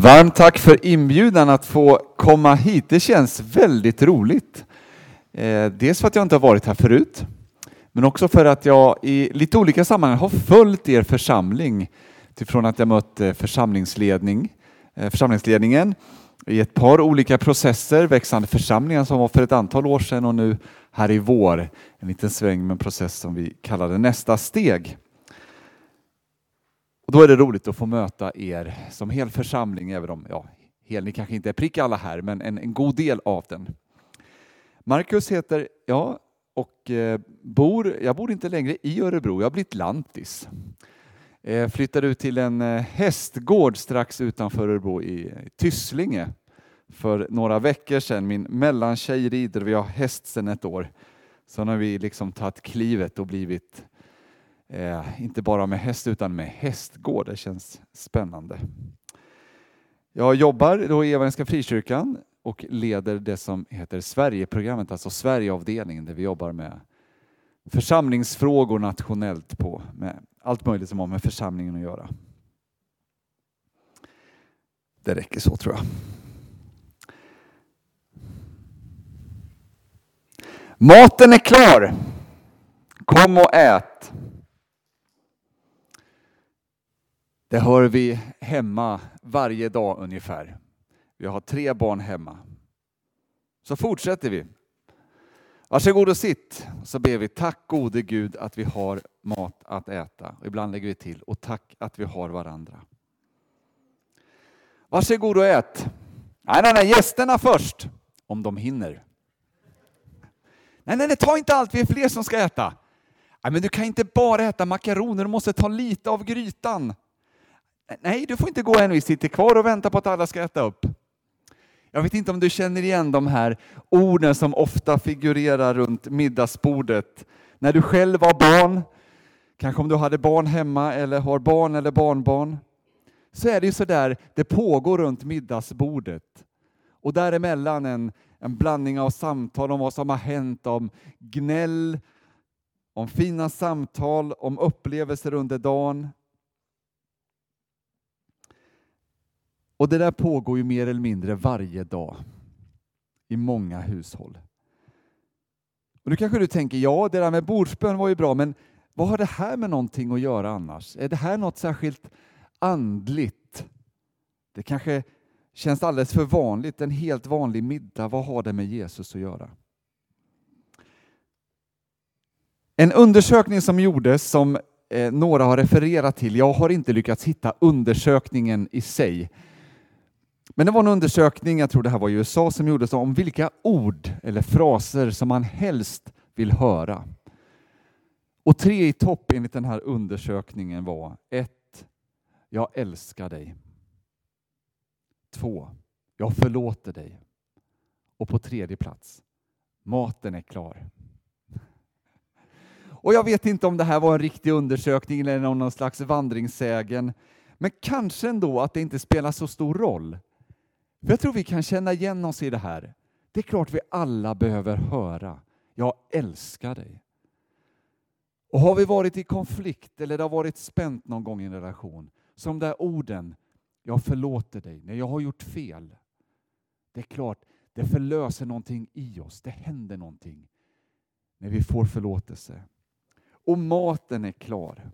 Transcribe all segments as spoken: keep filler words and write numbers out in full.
Varmt tack för inbjudan att få komma hit. Det känns väldigt roligt. Eh, dels för att jag inte har varit här förut, men också för att jag i lite olika sammanhang har följt er församling utifrån att jag mött församlingsledning, eh, församlingsledningen i ett par olika processer, växande församlingar som var för ett antal år sedan och nu här i vår en liten sväng med en process som vi kallade nästa steg. Och då är det roligt att få möta er som hel församling, även om ja, hel, ni kanske inte är prick alla här, men en, en god del av den. Marcus heter jag och eh, bor, jag bor inte längre i Örebro, jag har blivit lantis. Eh, flyttade ut till en eh, hästgård strax utanför Örebro i, i Tysslinge för några veckor sedan. Min mellantjej rider, vi har häst sedan ett år. Så har vi liksom tagit klivet och blivit Eh, inte bara med häst utan med hästgård. Det känns spännande. Jag jobbar då i Evangeliska Frikyrkan och leder det som heter Sverigeprogrammet, alltså Sverigeavdelningen, där vi jobbar med församlingsfrågor nationellt på med allt möjligt som har med församlingen att göra. Det räcker så, tror jag. Maten är klar. Kom och ät. Det hör vi hemma varje dag ungefär. Vi har tre barn hemma. Så fortsätter vi. Varsågod och sitt. Så ber vi tack gode Gud att vi har mat att äta. Och ibland lägger vi till och tack att vi har varandra. Varsågod och ät. Nej, nej, nej, gästerna först. Om de hinner. Nej, nej, nej, ta inte allt. Vi är fler som ska äta. Nej, men du kan inte bara äta makaroner. Du måste ta lite av grytan. Nej, du får inte gå än. Vi sitter kvar och väntar på att alla ska äta upp. Jag vet inte om du känner igen de här orden som ofta figurerar runt middagsbordet. När du själv var barn, kanske om du hade barn hemma eller har barn eller barnbarn. Så är det ju så där, det pågår runt middagsbordet. Och däremellan en, en blandning av samtal om vad som har hänt, om gnäll, om fina samtal, om upplevelser under dagen. Och det där pågår ju mer eller mindre varje dag i många hushåll. Och nu kanske du tänker, ja, det där med bordsbön var ju bra, men vad har det här med någonting att göra annars? Är det här något särskilt andligt? Det kanske känns alldeles för vanligt, en helt vanlig middag. Vad har det med Jesus att göra? En undersökning som gjordes som eh, några har refererat till, jag har inte lyckats hitta undersökningen i sig. Men det var en undersökning, jag tror det här var i U S A, som gjordes om vilka ord eller fraser som man helst vill höra. Och tre i topp enligt den här undersökningen var ett, jag älskar dig. Två, jag förlåter dig. Och på tredje plats, maten är klar. Och jag vet inte om det här var en riktig undersökning eller någon slags vandringssägen. Men kanske ändå att det inte spelar så stor roll. För jag tror vi kan känna igen oss i det här. Det är klart vi alla behöver höra. Jag älskar dig. Och har vi varit i konflikt eller det har varit spänt någon gång i en relation. Som de där orden. Jag förlåter dig när jag har gjort fel. Det är klart, det förlöser någonting i oss. Det händer någonting. När vi får förlåtelse. Och maten är klar.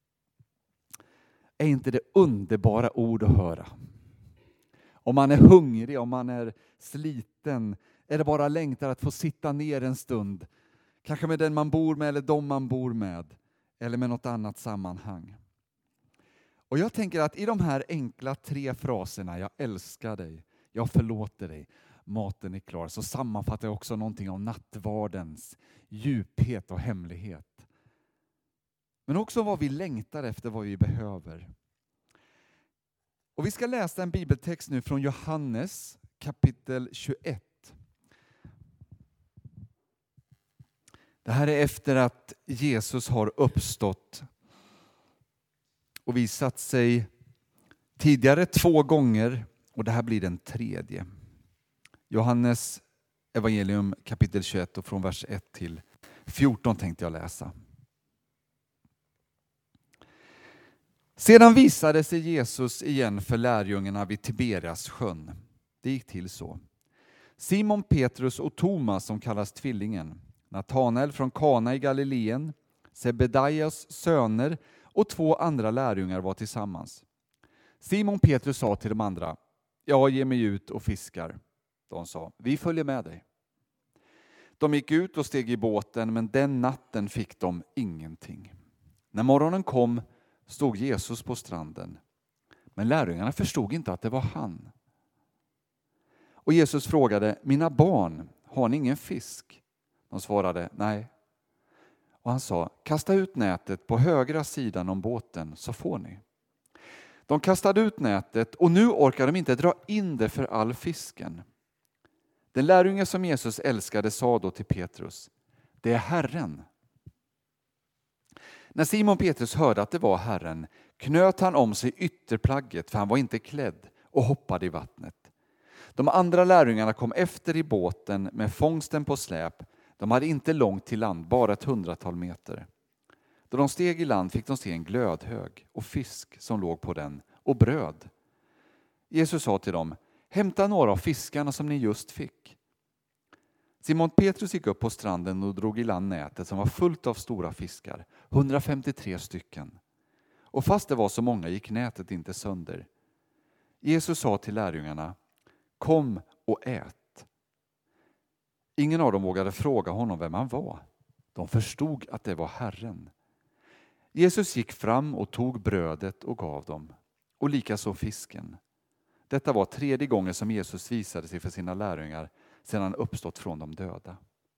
Är inte det underbara ord att höra? Om man är hungrig, om man är sliten, är det bara längtar att få sitta ner en stund. Kanske med den man bor med eller de man bor med. Eller med något annat sammanhang. Och jag tänker att i de här enkla tre fraserna, jag älskar dig, jag förlåter dig, maten är klar, så sammanfattar jag också någonting om nattvardens djuphet och hemlighet. Men också vad vi längtar efter, vad vi behöver. Och vi ska läsa en bibeltext nu från Johannes kapitel tjugoett. Det här är efter att Jesus har uppstått och visat sig tidigare två gånger och det här blir den tredje. Johannes evangelium kapitel tjugoett och från vers ett till fjorton tänkte jag läsa. Sedan visade sig Jesus igen för lärjungarna vid Tiberias sjön. Det gick till så. Simon Petrus och Thomas, som kallas Tvillingen, Natanael från Kana i Galileen, Sebedaias söner och två andra lärjungar var tillsammans. Simon Petrus sa till de andra: "Jag ger mig ut och fiskar." De sa: "Vi följer med dig." De gick ut och steg i båten, men den natten fick de ingenting. När morgonen kom stod Jesus på stranden, men lärjungarna förstod inte att det var han. Och Jesus frågade: "Mina barn, har ni ingen fisk?" De svarade: "Nej." Och han sa: "Kasta ut nätet på högra sidan om båten så får ni." De kastade ut nätet och nu orkar de inte dra in det för all fisken. Den lärjunge som Jesus älskade sa då till Petrus: "Det är Herren." När Simon Petrus hörde att det var Herren knöt han om sig ytterplagget, för han var inte klädd, och hoppade i vattnet. De andra lärjungarna kom efter i båten med fångsten på släp. De hade inte långt till land, bara ett hundratal meter. Då de steg i land fick de se en glödhög och fisk som låg på den och bröd. Jesus sa till dem: "Hämta några av fiskarna som ni just fick." Simon Petrus gick upp på stranden och drog i land nätet som var fullt av stora fiskar, hundrafemtiotre stycken. Och fast det var så många gick nätet inte sönder. Jesus sa till lärjungarna: "Kom och ät." Ingen av dem vågade fråga honom vem han var. De förstod att det var Herren. Jesus gick fram och tog brödet och gav dem, och likaså fisken. Detta var tredje gången som Jesus visade sig för sina lärjungar sedan han uppstått från de döda.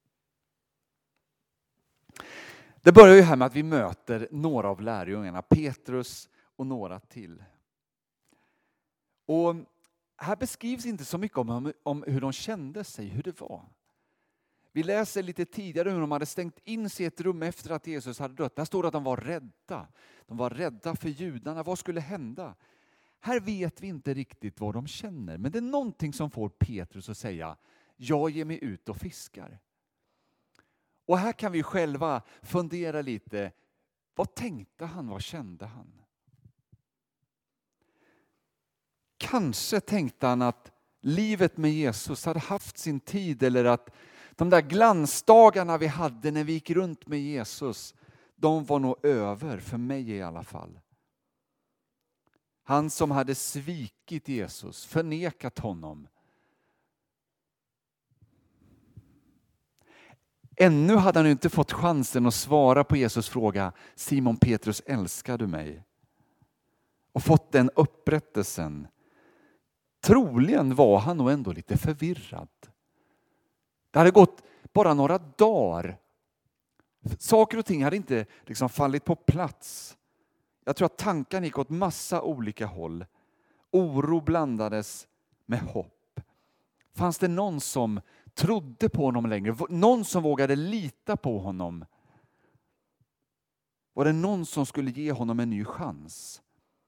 Det börjar ju här med att vi möter några av lärjungarna, Petrus och några till. Och här beskrivs inte så mycket om, om hur de kände sig, hur det var. Vi läser lite tidigare hur de hade stängt in sig i ett rum efter att Jesus hade dött. Där står det att de var rädda. De var rädda för judarna. Vad skulle hända? Här vet vi inte riktigt vad de känner. Men det är någonting som får Petrus att säga: "Jag ger mig ut och fiskar." Och här kan vi själva fundera lite. Vad tänkte han? Vad kände han? Kanske tänkte han att livet med Jesus hade haft sin tid, eller att de där glansdagarna vi hade när vi gick runt med Jesus, de var nog över, för mig i alla fall. Han som hade svikit Jesus, förnekat honom. Ännu hade han inte fått chansen att svara på Jesus fråga: "Simon Petrus, älskar du mig?" Och fått den upprättelsen. Troligen var han nog ändå lite förvirrad. Det hade gått bara några dagar. Saker och ting hade inte liksom fallit på plats. Jag tror att tankarna gick åt massa olika håll. Oro blandades med hopp. Fanns det någon som trodde på honom längre? Någon som vågade lita på honom? Var det någon som skulle ge honom en ny chans?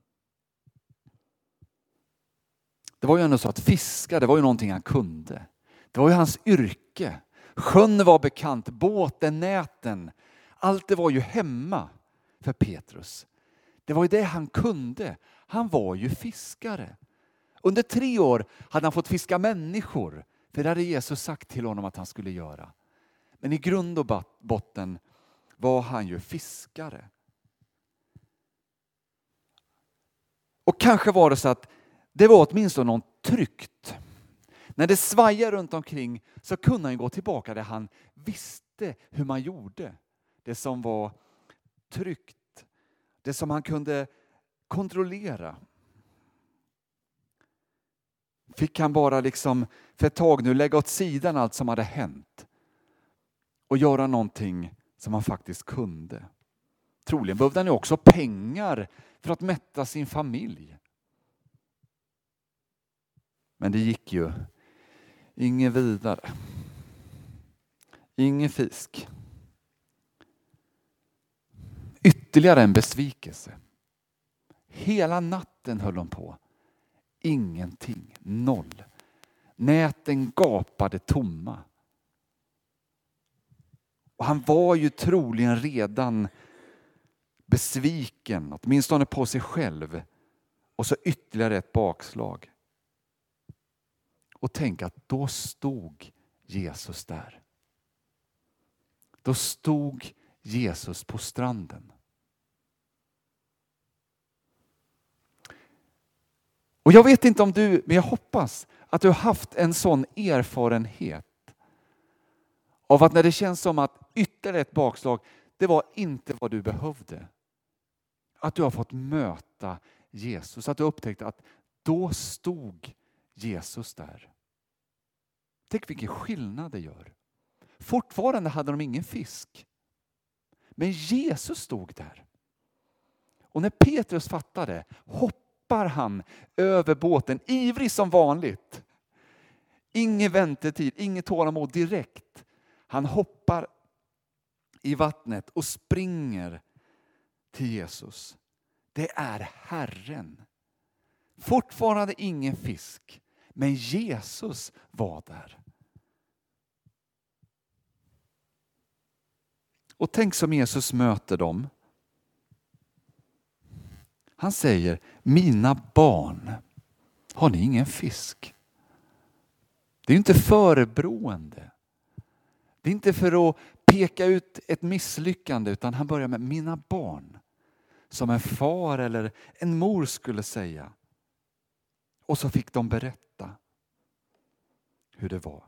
Det var ju ändå så att fiska, det var ju någonting han kunde. Det var ju hans yrke. Sjön var bekant, båten, näten. Allt det var ju hemma för Petrus. Det var ju det han kunde. Han var ju fiskare. Under tre år hade han fått fiska människor. För det hade Jesus sagt till honom att han skulle göra. Men i grund och botten var han ju fiskare. Och kanske var det så att det var åtminstone något tryggt. När det svajar runt omkring så kunde han gå tillbaka där han visste hur man gjorde. Det som var tryggt. Det som han kunde kontrollera. Fick han bara liksom för ett tag nu lägga åt sidan allt som hade hänt. Och göra någonting som han faktiskt kunde. Troligen behövde han ju också pengar för att mätta sin familj. Men det gick ju ingen vidare. Ingen fisk. Ytterligare en besvikelse. Hela natten höll de på. Ingenting. Noll. Näten gapade tomma. Och han var ju troligen redan besviken, åtminstone på sig själv. Och så ytterligare ett bakslag. Och tänk att då stod Jesus där. Då stod Jesus på stranden. Och jag vet inte om du, men jag hoppas att du har haft en sån erfarenhet av att när det känns som att ytterligare ett bakslag, det var inte vad du behövde. Att du har fått möta Jesus, att du upptäckte att då stod Jesus där. Tänk vilken skillnad det gör. Fortfarande hade de ingen fisk. Men Jesus stod där. Och när Petrus fattade, hoppar han över båten, ivrig som vanligt. Ingen väntetid, inget tålamod direkt. Han hoppar i vattnet och springer till Jesus. Det är Herren. Fortfarande ingen fisk. Men Jesus var där. Och tänk som Jesus möter dem. Han säger, mina barn, har ni ingen fisk? Det är inte förebroende. Det är inte för att peka ut ett misslyckande, utan han börjar med mina barn. Som en far eller en mor skulle säga. Och så fick de berätta hur det var.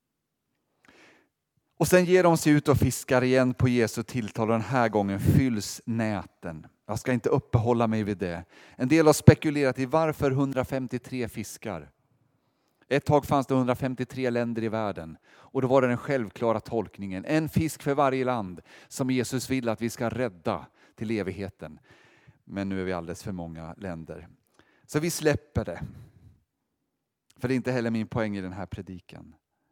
Och sen ger de sig ut och fiskar igen på Jesu tilltal, och den här gången fylls näten. Jag ska inte uppehålla mig vid det. En del har spekulerat i varför hundrafemtiotre fiskar. Ett tag fanns det hundrafemtiotre länder i världen. Och då var det den självklara tolkningen. En fisk för varje land som Jesus vill att vi ska rädda till evigheten. Men nu är vi alldeles för många länder. Så vi släpper det. För det är inte heller min poäng i den här predikan.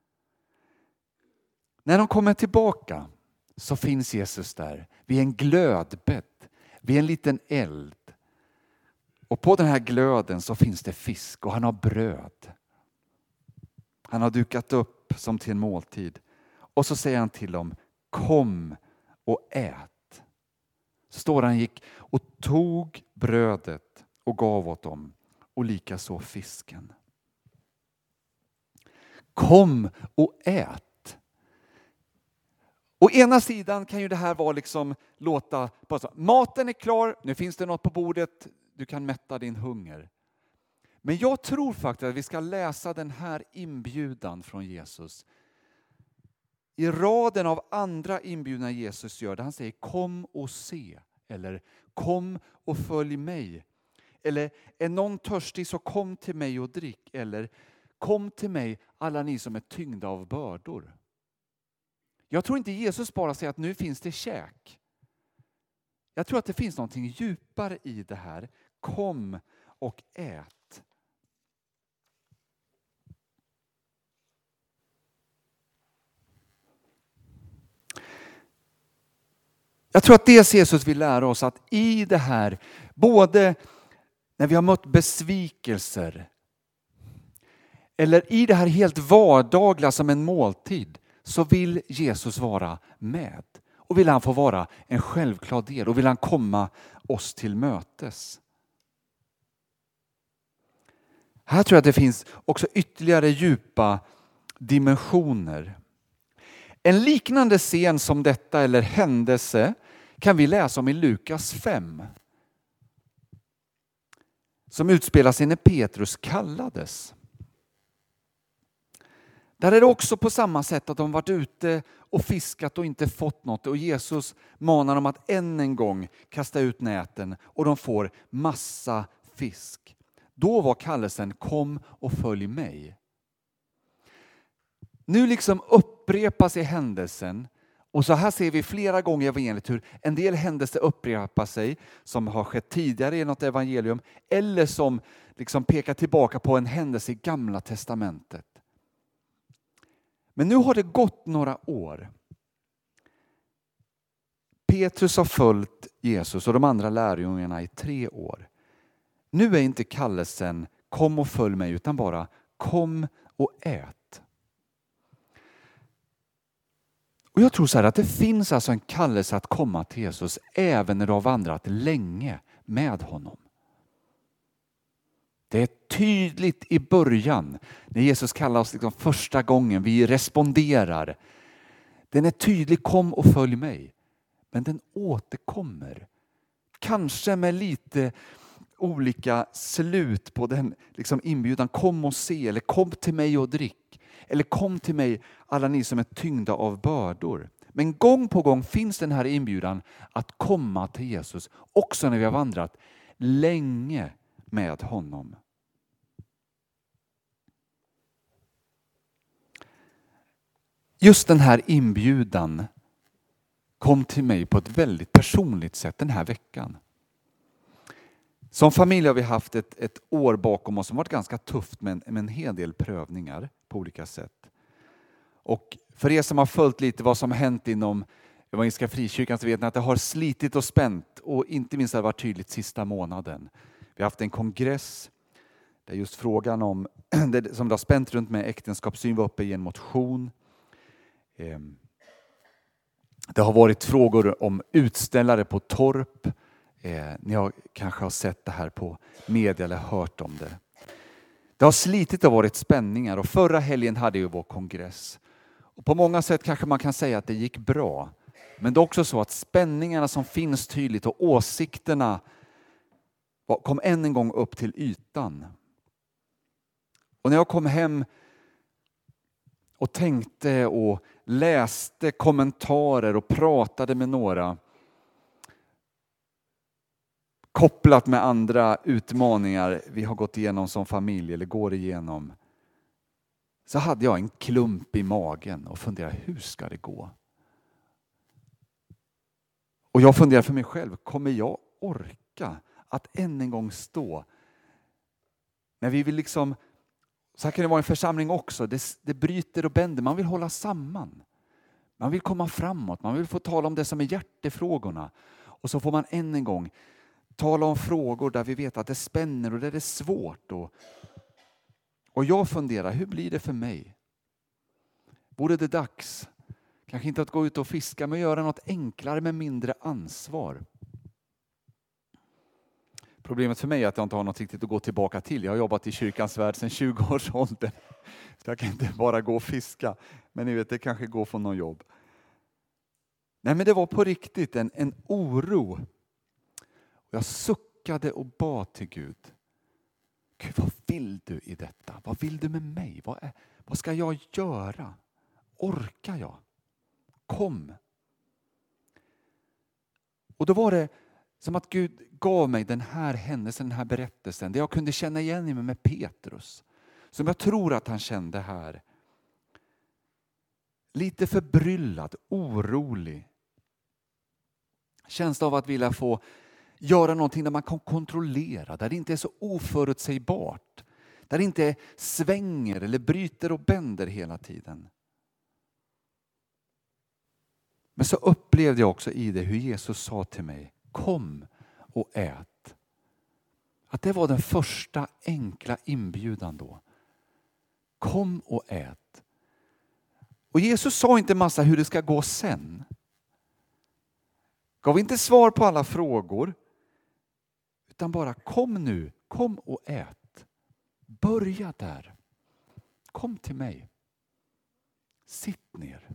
När de kommer tillbaka så finns Jesus där vid en glödbädd, vid en liten eld. Och på den här glöden så finns det fisk och han har bröd. Han har dukat upp som till en måltid. Och så säger han till dem, kom och ät. Så står han gick och tog brödet och gav åt dem, och likaså fisken. Kom och ät. Å ena sidan kan ju det här vara liksom låta, maten är klar, nu finns det något på bordet, du kan mätta din hunger. Men jag tror faktiskt att vi ska läsa den här inbjudan från Jesus i raden av andra inbjudna Jesus gör, där han säger kom och se, eller kom och följ mig, eller är någon törstig så kom till mig och drick, eller kom till mig alla ni som är tyngda av bördor. Jag tror inte Jesus bara säger att nu finns det käk. Jag tror att det finns någonting djupare i det här. Kom och ät. Jag tror att det Jesus vill lära oss, att i det här, både när vi har mött besvikelser eller i det här helt vardagliga som en måltid, så vill Jesus vara med. Och vill han få vara en självklar del. Och vill han komma oss till mötes. Här tror jag att det finns också ytterligare djupa dimensioner. En liknande scen som detta, eller händelse, kan vi läsa om i Lukas fem. Som utspelar sig när Petrus kallades. Där är det också på samma sätt att de varit ute och fiskat och inte fått något. Och Jesus manar dem att än en gång kasta ut näten, och de får massa fisk. Då var kallelsen kom och följ mig. Nu liksom upprepas i händelsen. Och så här ser vi flera gånger i evangeliet hur en del händelser upprepar sig som har skett tidigare i något evangelium, eller som liksom pekar tillbaka på en händelse i Gamla testamentet. Men nu har det gått några år. Petrus har följt Jesus och de andra lärjungarna i tre år. Nu är inte kallelsen kom och följ mig, utan bara kom och ät. Och jag tror så här att det finns alltså en kallelse att komma till Jesus även när du har vandrat länge med honom. Det är tydligt i början när Jesus kallar oss liksom första gången. Vi responderar. Den är tydlig, kom och följ mig. Men den återkommer. Kanske med lite olika slut på den liksom inbjudan. Kom och se, eller kom till mig och drick. Eller kom till mig alla ni som är tyngda av bördor. Men gång på gång finns den här inbjudan att komma till Jesus. Också när vi har vandrat länge med honom. Just den här inbjudan kom till mig på ett väldigt personligt sätt den här veckan. Som familj har vi haft ett, ett år bakom oss som varit ganska tufft med en, med en hel del prövningar på olika sätt. Och för er som har följt lite vad som har hänt inom Evangeliska Frikyrkan så vet ni att det har slitit och spänt och inte minst har det varit tydligt sista månaden. Vi har haft en kongress där just frågan om det som det har spänt runt med äktenskapssyn var uppe i en motion. Det har varit frågor om utställare på Torp. Ni har kanske har sett det här på media eller hört om det. Det har slitit och varit spänningar och förra helgen hade ju vår kongress. Och på många sätt kanske man kan säga att det gick bra. Men det är också så att spänningarna som finns tydligt och åsikterna kom än en gång upp till ytan. Och när jag kom hem och tänkte och läste kommentarer och pratade med några kopplat med andra utmaningar vi har gått igenom som familj eller går igenom, så hade jag en klump i magen och funderade, hur ska det gå? Och jag funderar för mig själv, kommer jag orka att än en gång stå när vi vill liksom, så här kan det vara en församling också, det, det bryter och bänder, man vill hålla samman. Man vill komma framåt, man vill få tala om det som är hjärtefrågorna. Och så får man än en gång tala om frågor där vi vet att det spänner och där det är svårt. Och, och jag funderar, hur blir det för mig? Vore det dags, kanske inte att gå ut och fiska, men göra något enklare med mindre ansvar? Problemet för mig är att jag inte har något riktigt att gå tillbaka till. Jag har jobbat i kyrkans värld sedan tjugo års ålder. Så jag kan inte bara gå och fiska. Men ni vet, det kanske går från någon jobb. Nej, men det var på riktigt en, en oro. Jag suckade och bad till Gud. Gud, vad vill du i detta? Vad vill du med mig? Vad, är, vad ska jag göra? Orkar jag? Kom. Och då var det som att Gud gav mig den här händelsen, den här berättelsen. Det jag kunde känna igen mig med Petrus. Som jag tror att han kände här. Lite förbryllad, orolig. Känsla av att vilja få göra någonting där man kan kontrollera. Där det inte är så oförutsägbart. Där det inte svänger eller bryter och bänder hela tiden. Men så upplevde jag också i det hur Jesus sa till mig, kom och ät. Att det var den första enkla inbjudan då. Kom och ät. Och Jesus sa inte massa hur det ska gå sen. Gav inte svar på alla frågor. Utan bara kom nu, kom och ät. Börja där. Kom till mig. Sitt ner.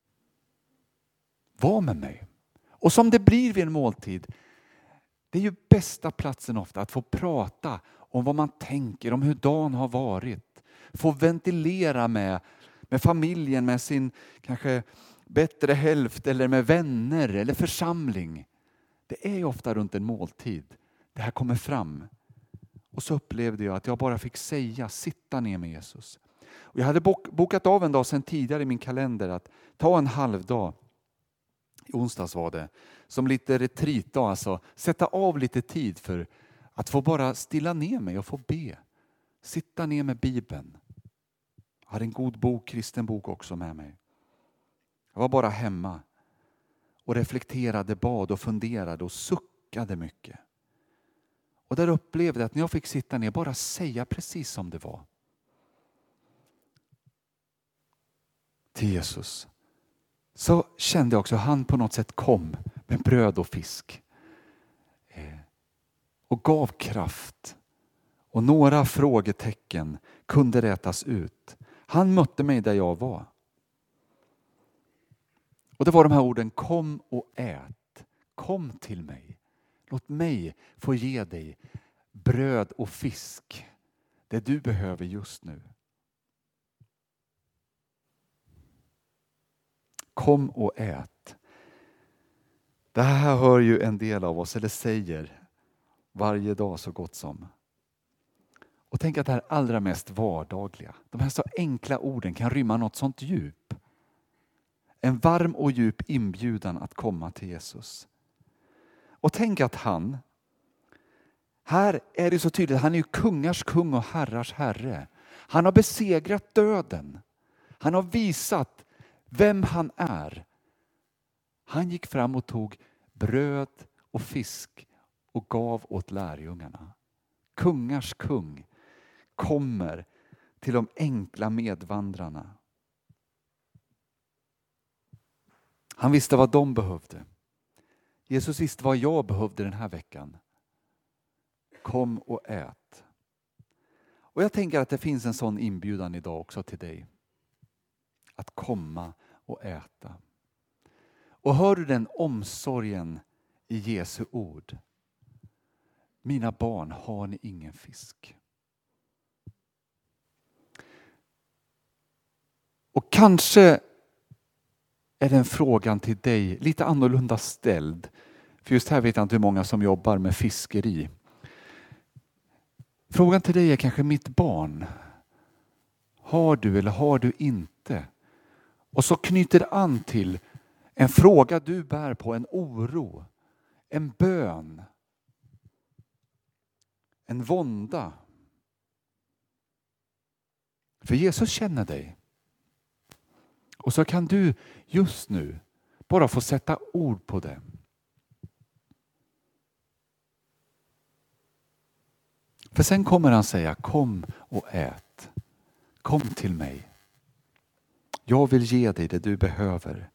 Var med mig. Och som det blir vid en måltid, det är ju bästa platsen ofta att få prata om vad man tänker, om hur dagen har varit. Få ventilera med, med familjen, med sin kanske bättre hälft eller med vänner eller församling. Det är ju ofta runt en måltid. Det här kommer fram. Och så upplevde jag att jag bara fick säga, sitta ner med Jesus. Och jag hade bokat av en dag sedan tidigare i min kalender att ta en halvdag. I onsdags var det. Som lite retreatdag, alltså sätta av lite tid för att få bara stilla ner mig och få be. Sitta ner med Bibeln. Jag hade en god bok, kristen bok också med mig. Jag var bara hemma och reflekterade, bad och funderade och suckade mycket. Och där upplevde jag att när jag fick sitta ner, bara säga precis som det var. Till Jesus. så kände jag också att han på något sätt kom med bröd och fisk. Och gav kraft. Och några frågetecken kunde rätas ut. Han mötte mig där jag var. Och det var de här orden: kom och ät. Kom till mig. Låt mig få ge dig bröd och fisk. Det du behöver just nu. Kom och ät. Det här hör ju en del av oss, eller säger varje dag så gott som. Och tänk att det här allra mest vardagliga, de här så enkla orden kan rymma något sånt djup. En varm och djup inbjudan att komma till Jesus. Och tänk att han, här är det så tydligt, han är ju kungars kung och herrars herre. Han har besegrat döden. Han har visat vem han är. Han gick fram och tog bröd och fisk och gav åt lärjungarna. Kungars kung kommer till de enkla medvandrarna. Han visste vad de behövde. Jesus visste vad jag behövde den här veckan. Kom och ät. Och jag tänker att det finns en sån inbjudan idag också till dig. Att komma och äta. Och hör du den omsorgen i Jesu ord? Mina barn, har ni ingen fisk? Och kanske är den frågan till dig lite annorlunda ställd. För just här vet jag inte hur många som jobbar med fiskeri. Frågan till dig är kanske: mitt barn, har du eller har du inte? Och så knyter det an till en fråga du bär på, en oro, en bön, en vånda. För Jesus känner dig. Och så kan du just nu bara få sätta ord på det. För sen kommer han säga: kom och ät. Kom till mig. Jag vill ge dig det du behöver.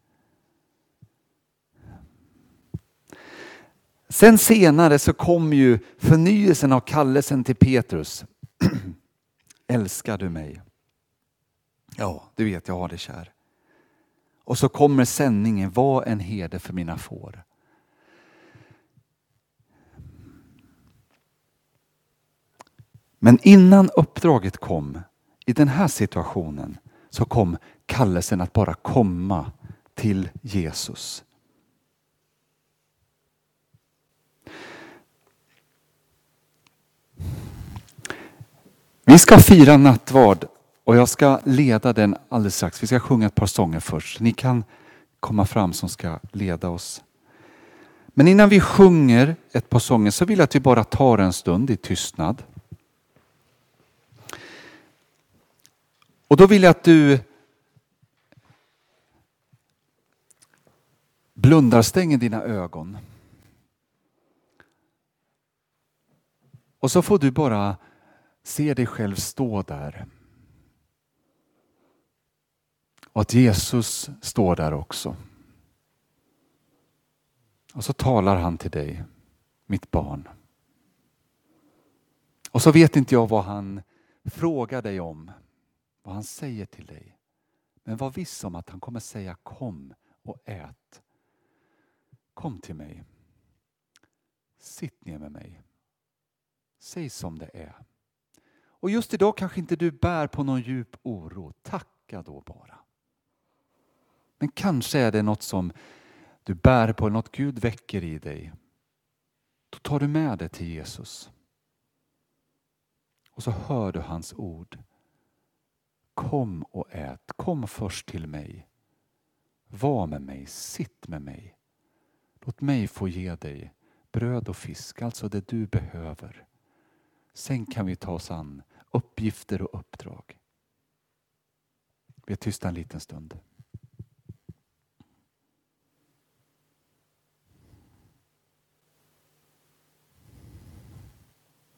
Sen senare så kom ju förnyelsen av kallelsen till Petrus. Älskar du mig? Ja, du vet, jag har det kär. Och så kommer sändningen: var en herde för mina får. Men innan uppdraget kom, i den här situationen, så kom kallelsen att bara komma till Jesus. Vi ska fira nattvard och jag ska leda den alldeles strax. Vi ska sjunga ett par sånger först. Ni kan komma fram som ska leda oss. Men innan vi sjunger ett par sånger så vill jag att vi bara tar en stund i tystnad. Och då vill jag att du blundar, stänger dina ögon. Och så får du bara se dig själv stå där. Och att Jesus står där också. Och så talar han till dig, mitt barn. Och så vet inte jag vad han frågar dig om. Vad han säger till dig. Men var viss om att han kommer säga: kom och ät. Kom till mig. Sitt ner med mig. Säg som det är. Och just idag kanske inte du bär på någon djup oro. Tacka då bara. Men kanske är det något som du bär på, något Gud väcker i dig. Då tar du med det till Jesus. Och så hör du hans ord. Kom och ät. Kom först till mig. Var med mig. Sitt med mig. Låt mig få ge dig bröd och fisk. Alltså det du behöver. Sen kan vi ta oss an uppgifter och uppdrag. Vi är tysta en liten stund.